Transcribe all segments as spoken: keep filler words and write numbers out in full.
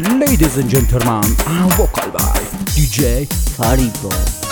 Ladies and gentlemen, vocal by D J Faribo.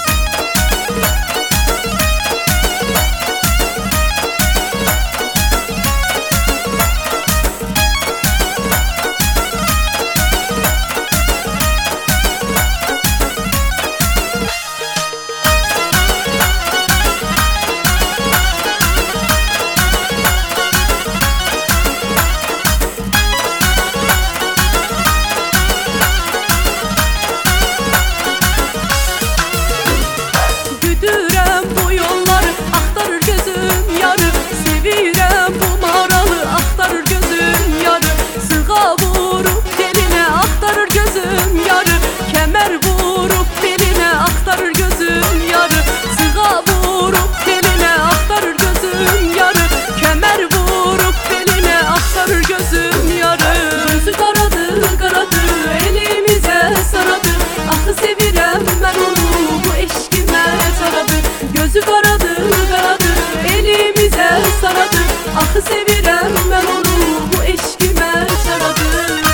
Gözü karadı karadı elimize saradı. Ah sevirem ben onu bu eşkime saradı.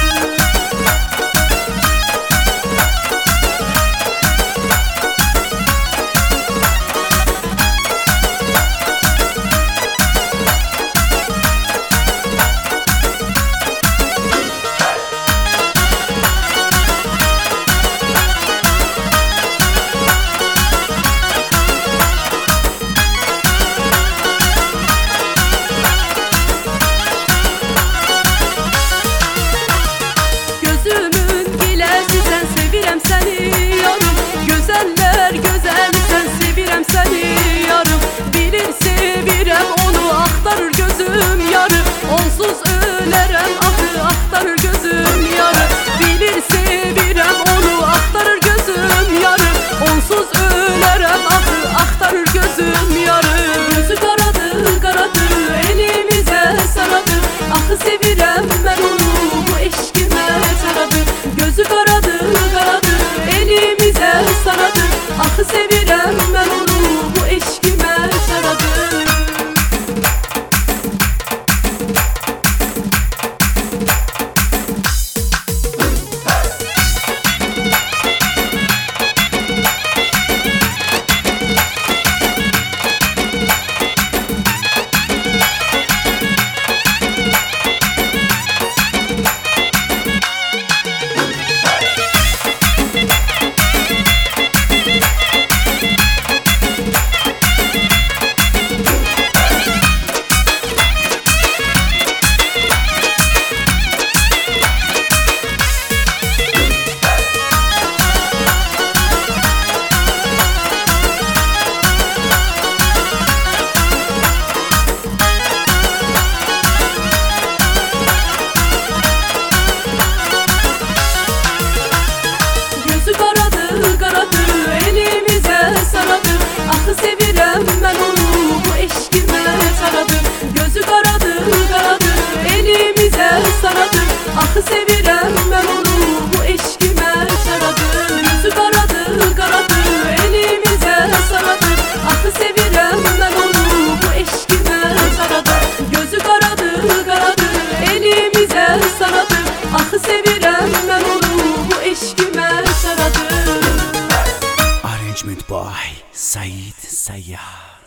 Seni yarım, güzeller güzeli sen sevirem seni yarım. Bilir sevirem onu aktarır gözüm yarı. Onsuz ölerem ahı aktarır gözüm yarı. Bilir sevirem onu aktarır gözüm yarı. Onsuz ölerem ahı aktarır gözüm yarı. Gözü karadı karadı elimize saradı. Ahı sevirem ben onu bu eşkime saradı. Gözü karadı karadı elimize saradı. Ah sevirem ben onu bu eşkime saradı. Sevirem ben onu bu eşkime saradı. Gözü karadı karadı elimize saradı. Ah sevirem ben onu bu eşkime saradı. Gözü karadı karadı elimize saradı. Ah sevirem ben onu bu eşkime saradı. Gözü karadı karadı elimize saradı. Ah sevirem ben onu bu eşkime saradı. Arrangement by Said Sayyar.